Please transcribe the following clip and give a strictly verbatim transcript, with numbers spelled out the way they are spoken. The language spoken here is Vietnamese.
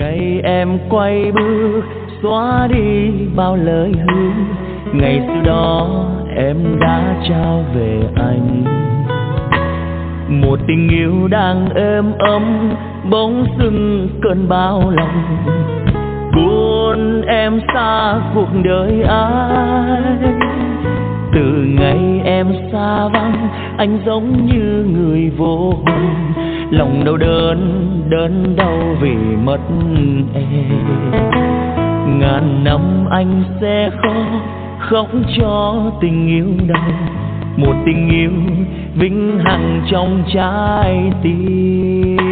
ngày em quay bước xóa đi bao lời hứa, ngày xưa đó em đã trao về anh một tình yêu đang êm ấm, bỗng dưng cơn bão lòng cuốn em xa cuộc đời ai. Từ ngày em xa vắng, anh giống như người vô hồn, lòng đau đớn đớn đau vì mất em. Ngàn năm anh sẽ khóc khóc cho tình yêu đau, một tình yêu vĩnh hằng trong trái tim.